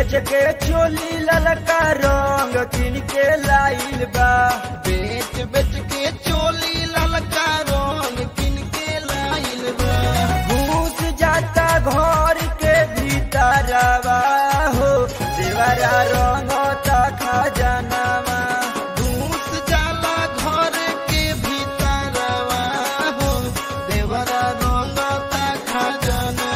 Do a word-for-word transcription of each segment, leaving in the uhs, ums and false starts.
बेच के चोली ललका रंग किन के लाइल बा। बेच बेच के चोली ललका रंग किन के लाइल बा। घूस जाता घर के भीतरवा हो देवरा रंग खजानावा। घूस जाला घर के भीतरवा हो देवरा रंग खजानावा।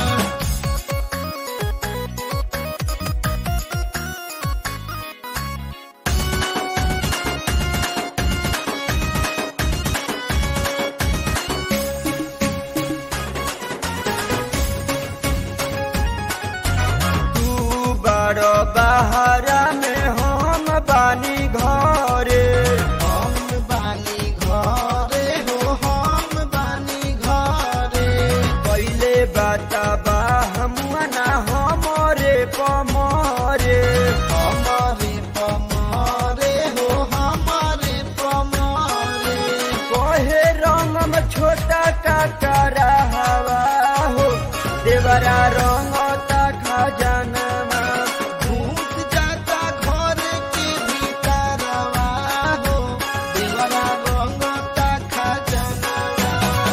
बड़ो बहरा में हम बानी घरे। हम बानी घरे हो हम बानी घरे। पहले बताबा हमुना हमरे पमरे। हमारे पमारे हो हमारे पमारे। कहे रंगम छोटा काकरा हवा हो देवरा रंग खजानावा। घूस जाता घर के भीतरवा हो देवरा रंग खजानावा।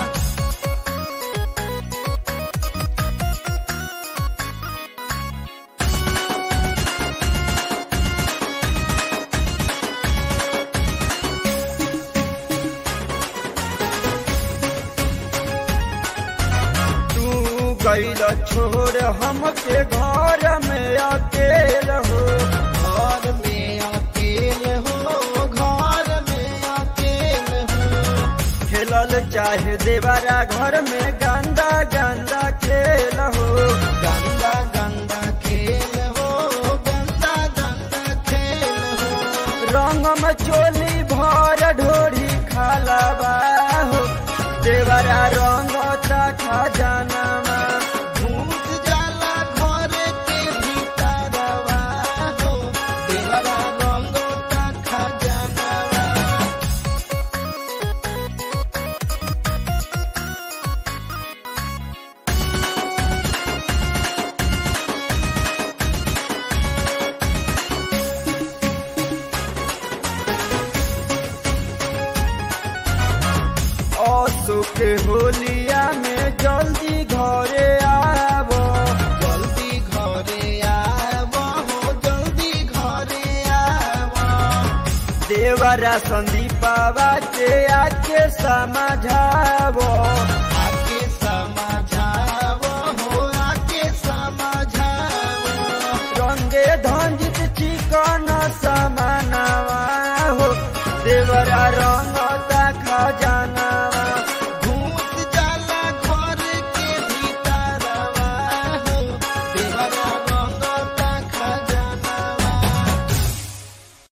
तू गइल छोड़ हमके घर में अकेल हो। घर में अकेल हो घर में अकेल हो। खेलल चाहे देवरा घर में गंदा गंदा खेल हो। गंदा गंदा खेल हो गंदा गंदा खेल हो। रंगम चोली भर ढोरी खालाबा हो देवरा रंग खजानावा। घूस जाला घर के भीतरवा हो देवरा रंग खजानावा। असु के होलिया में जल्दी घरे आवो। जल्दी घरे आवो हो जल्दी घरे आवो। देवरा संदीपावा के आके समझावो।